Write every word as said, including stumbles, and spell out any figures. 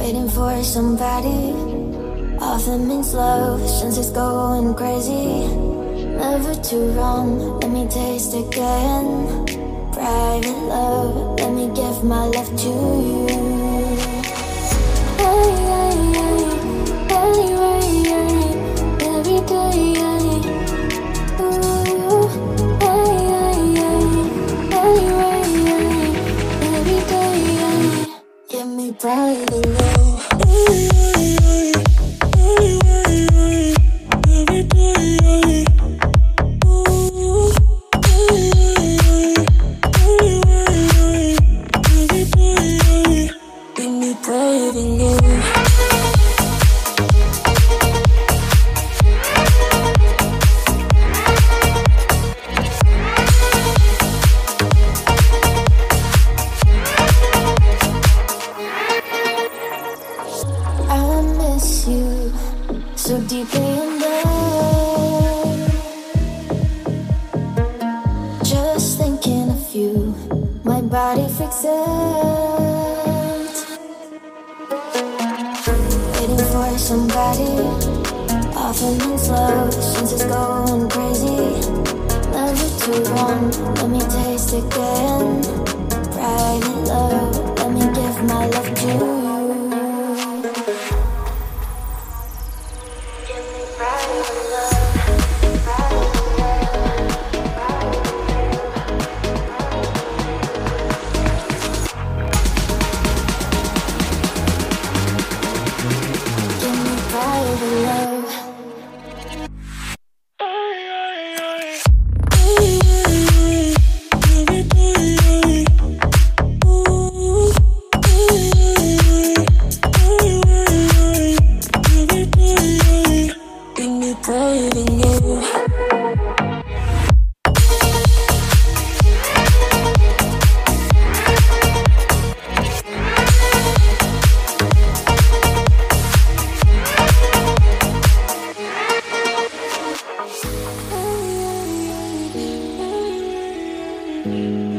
Waiting for somebody often means love, since it's going crazy. Never too wrong, let me taste again. Private love, let me give my love to you. Hey, hey, hey, hey, hey, hey, every day, hey. Ooh, hey, hey, hey, hey, hey, hey, every day, hey. Give me private love. Hey, hey, hey, hey, hey, every day, hey. Ooh, hey, hey, hey, hey, hey, every day, hey. Give me private love. I miss you so deeply in love. Just thinking of you, my body freaks out. Waiting for somebody often means love, since it's going crazy. Never too long, let me taste again. Private love, let me give my love to you. Mm-hmm.